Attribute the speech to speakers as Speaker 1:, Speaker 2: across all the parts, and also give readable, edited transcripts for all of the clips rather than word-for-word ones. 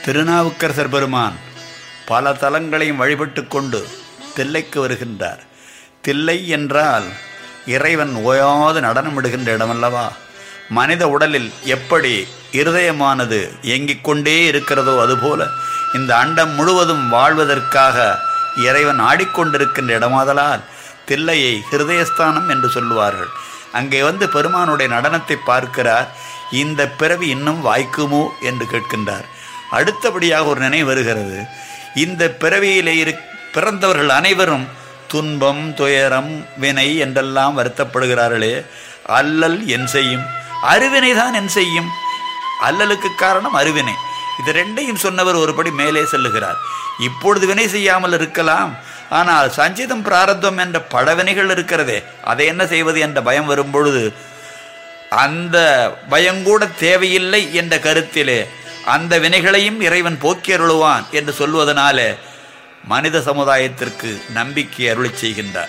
Speaker 1: திருநாவுக்கரசர் பெருமான் பல தலங்களையும் வழிபட்டு கொண்டு தில்லைக்கு வருகின்றார். தில்லை என்றால் இறைவன் ஓயாது நடனமிடுகின்ற இடமல்லவா? மனித உடலில் எப்படி இருதயமானது இயங்கிக் கொண்டே இருக்கிறதோ அதுபோல இந்த அண்டம் முழுவதும் வாழ்வதற்காக இறைவன் ஆடிக்கொண்டிருக்கின்ற இடமாதலால் தில்லையை ஹிருதயஸ்தானம் என்று சொல்லுவார்கள். அங்கே வந்து பெருமானுடைய நடனத்தை பார்க்கிறார். இந்த பிறவி இன்னும் வாய்க்குமோ என்று கேட்கின்றார். அடுத்தபடியாக ஒரு நினைவு வருகிறது. இந்த பிறவியிலே பிறந்தவர்கள் அனைவரும் துன்பம், துயரம், வினை என்றெல்லாம் வருத்தப்படுகிறார்களே, அல்லல் என் செய்யும்? அருவினைதான் என் செய்யும். அல்லலுக்கு காரணம் அருவினை. இது ரெண்டையும் சொன்னவர் ஒருபடி மேலே செல்லுகிறார். இப்பொழுது வினை செய்யாமல் இருக்கலாம், ஆனால் சஞ்சிதம் பிராரப்தம் என்ற படவினைகள் இருக்கிறதே, அதை என்ன செய்வது என்ற பயம் வரும்பொழுது அந்த பயங்கூட தேவையில்லை என்ற கருத்திலே அந்த வினைகளையும் இறைவன் போக்கி அருளுவான் என்று சொல்வதனால மனித சமுதாயத்திற்கு நம்பிக்கை அருளி செய்கின்றார்.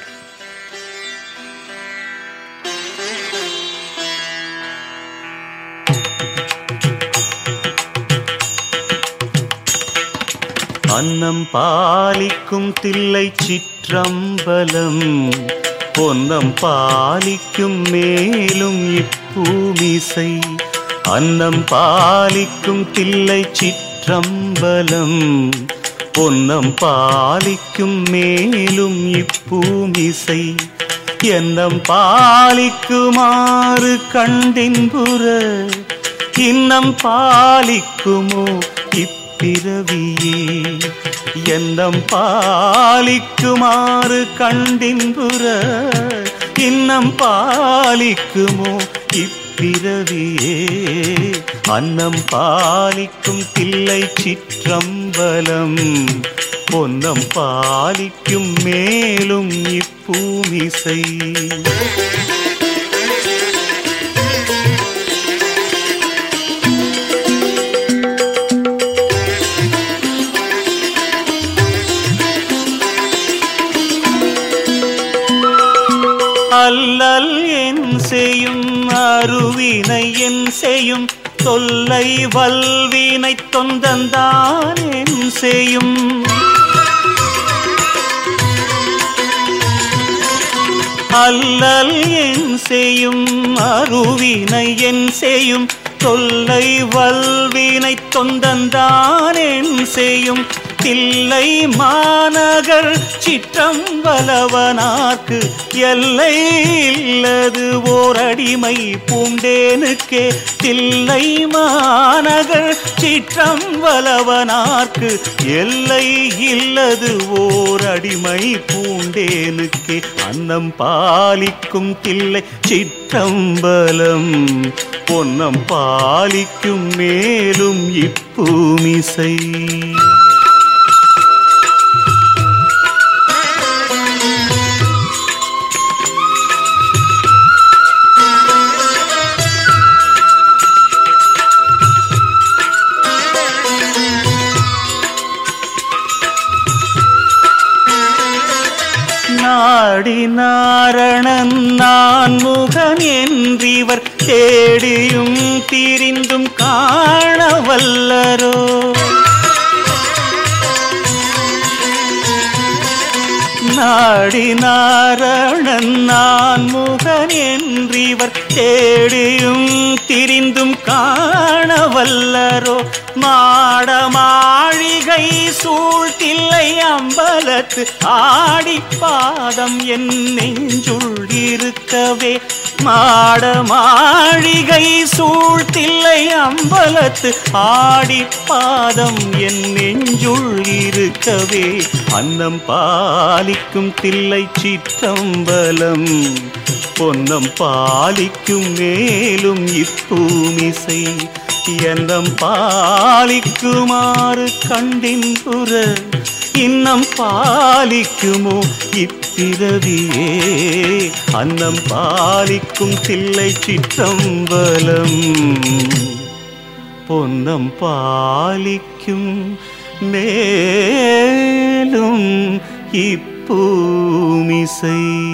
Speaker 2: அன்னம் பாலிக்கும் தில்லை சிற்றம்பலம், பொன்னம் பாலிக்கும் மேலும் இப்பூமிசை. அன்னம் பாலிக்கும் தில்லை சிற்றம்பலம், பொன்னம் பாலிக்கும் மேலும் இப்பூமிசை. எண்ணம் பாலிக்குமாறு கண்டின்புற, இன்னம் பாலிக்குமோ பிறவியே. எண்ணம் பாலிக்குமாறு கண்டின்புற, இன்னம் பாலிக்குமோ இப்பிறவியே. அன்னம் பாலிக்கும் தில்லை சிற்றம்பலம், பொன்னம் பாலிக்கும் மேலும் இப்பூமிசை. அல்லல் என் செய்யும் அருவினை என் செய்யும், தொல்லை வல்வினை தொந்தந்தான் என் செய்யும். அல்லல் என் செய்யும் அருவினை என் செய்யும், தொல்லை வல்வினை தொந்தந்தான் என் செய்யும். தில்லை மாநகர் சிற்றம்பலவனார்க்கு எல்லை இல்லது ஓர் அடிமை பூண்டேனுக்கே. தில்லை மாநகர் சிற்றம்பலவனார்க்கு எல்லை இல்லது ஓர் அடிமை பூண்டேனுக்கே. அன்னம் பாலிக்கும் தில்லை சிற்றம்பலம், பொன்னம் பாலிக்கும் மேலும் இப்பூமிசை. நாடி நாரணன் நான் முகன் என்றிவர் தேடியும் திரிந்தும் காணவல்லரோ. நாடி நாரணன் நான் முகன் என்றிவர் தேடியும் திரிந்தும் காணவல்லரோ. மாட மாளிகை சூழ்த்தில்லை அம்பலத்து ஆடிப்பாதம் என் நெஞ்சுள் இருக்கவே. மாட மாளிகை சூழ்த்தில்லை அம்பலத்து ஆடிப்பாதம் என் நெஞ்சுள் இருக்கவே. அன்னம் பாலிக்கும் தில்லை சிற்றம்பலம், பொன்னம் பாலிக்கும் மேலும் இப்பூமிசை. எண்ணம் பாலிக்குமாறு கண்டின்புற, இன்னம் பாலிக்குமோ இப்பிறவியே. அன்னம் பாலிக்கும் தில்லை சிற்றம்பலம், பொன்னம் பாலிக்கும் மேலும் இப்பூமிசை.